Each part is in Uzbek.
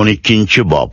12-bob.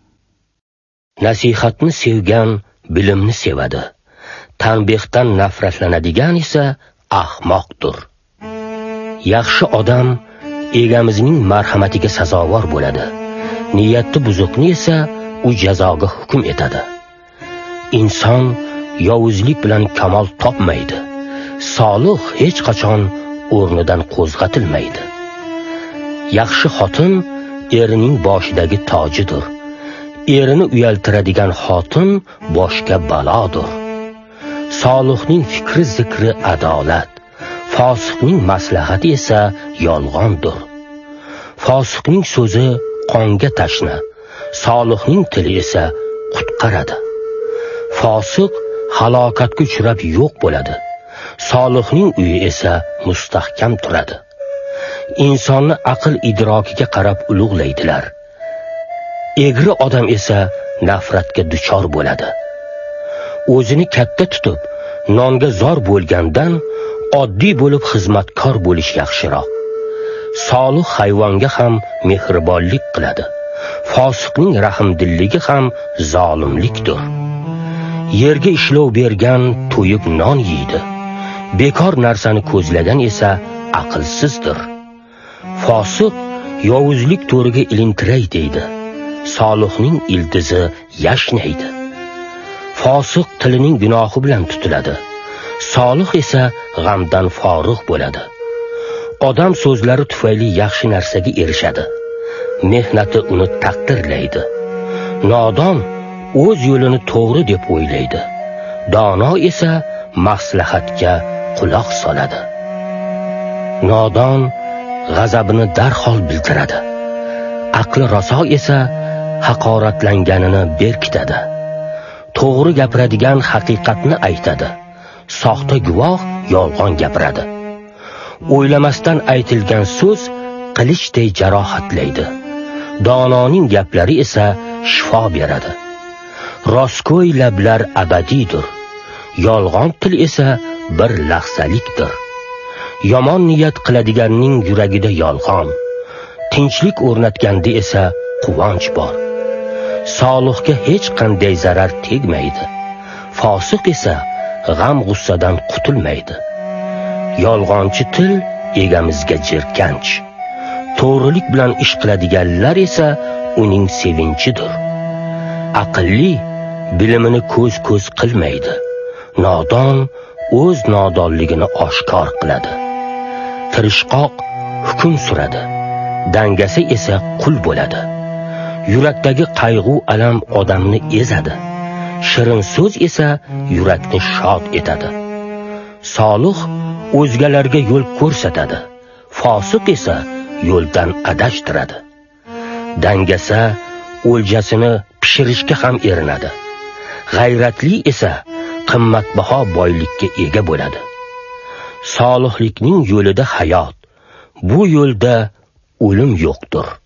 Nasihatni sevgan bilimni sevadi. Tanbehdan nafratlanadigan esa ahmoqdir. Yaxshi odam egamizning marhamatiga sazovor bo'ladi. Niyati buzuqni esa u jazoga hukm etadi. Inson yovuzlik bilan kamol topmaydi. Solih hech qachon o'rnidan qo'zg'atilmaydi. Yaxshi xotin erining boshidagi tojidir. Erini uyaltiradigan xotin boshga balodir. Solihning fikri zikri adolat, fosiqning maslahati esa yolg'ondir. Fosiqning so'zi qonga tashna, solihning tili esa qutqaradi. Fosiq halokatga uchrab yo'q bo'ladi. Solihning uyi esa mustahkam turadi. Insonni aql idrokiga qarab ulug'laydilar. Egri odam esa nafratga duchor bo'ladi. O'zini katta tutib, nonga zor bo'lgandan oddiy bo'lib xizmatkor bo'lish yaxshiroq. Solih hayvonga ham mehribonlik qiladi. Fosiqning rahmdilligi ham zolimlikdir. Yerga ishlov bergan to'yib non yeydi. Bekor narsani ko'zlagan esa aqlsizdir. Fosiq yovuzlik to'riga ilintiray deydi. Solihning ildizi yashnaydi. Fosiq tilining gunohi bilan tutiladi. Solih esa g'amdan forig' bo'ladi. Odam so'zlari tufayli yaxshi narsaga erishadi. Mehnati uni taqdirlaydi. Nodon o'z yo'lini to'g'ri deb o'ylaydi. Dono esa maslahatga quloq soladi. Nodon g'azabini darhol bildiradi. Aqli raso esa haqoratlanganini berkitadi. To'g'ri gapiradigan haqiqatni aytadi. Soxta guvoh yolg'on gapiradi. O'ylamasdan aytilgan so'z qilichday jarohatlaydi. Dononing gaplari esa shifo beradi. Rostgo'y lablar abadiydir. Yolg'on til esa bir lahzalikdir. Yomon niyat qiladiganning yuragida yolg'on, tinchlik o'rnatganda esa quvonch bor. Solihga hech qanday zarar tegmaydi. Fosiq esa g'am g'ussadan qutulmaydi. Yolg'onchi til egamizga jirkanch. To'g'rilik bilan ish qiladiganlar esa uning sevinchidir. Aqlli bilimini ko'z qilmaydi. Nodon o'z nodonligini oshkor qiladi. Tirishqoq hukm suradi. Dangasa esa qul bo'ladi. Yurakdagi qayg'u alam odamni ezadi. Shirin so'z esa yurakni shod etadi. Solih o'zgalarga yo'l ko'rsatadi. Fosiq esa yo'ldan adashtiradi. Dangasa o'ljasini pishirishga ham erinadi. G'ayratli esa qimmatbaho boylikka ega bo'ladi. Solihlikning yo'lida hayot, bu yo'lda o'lim yo'qdir.